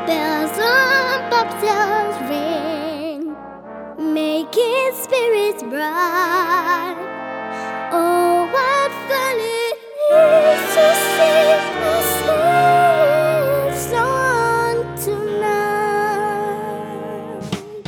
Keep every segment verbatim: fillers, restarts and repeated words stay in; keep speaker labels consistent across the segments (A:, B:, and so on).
A: Bells on bobtails ring, making spirits bright. Oh, what fun it is to sing a sleighing song tonight.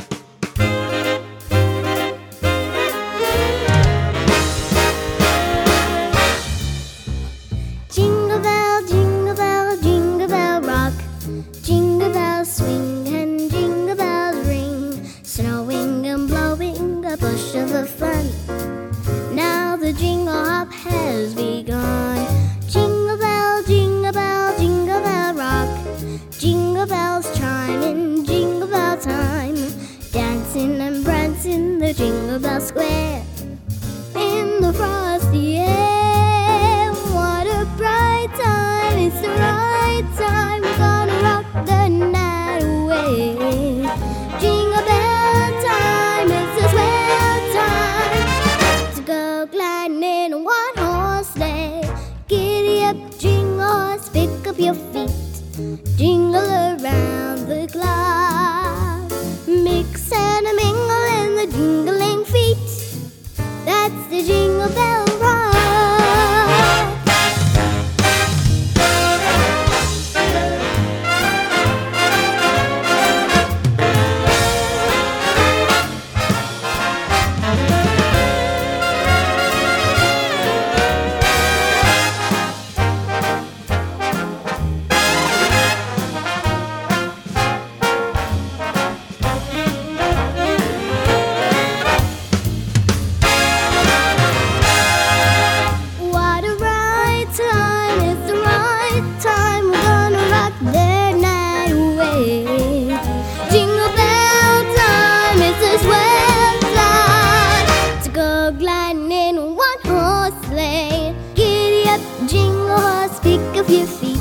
A: Jingle bell, jingle bell, jingle bell rock. Jingle bells swing and jingle bells ring, snowing and blowing a bushel of fun. Now the jingle hop has begun. Jingle bell, jingle bell, jingle bell rock. Jingle bells chime in jingle bell time, dancing and prancing the Jingle Bell Square. In the frosty air, what a bright time, it's the right time, we're gonna rock the night away. Jingle bell time, it's a swell time to go gliding in a one-horse sleigh. Giddy up, jingle horse, pick up your feet, jingle around the clock. Mix and a mingle in the jingling feet, that's the Jingle Bell Rock. Gliding in a one-horse sleigh. Giddy up, jingle horse, pick up your feet,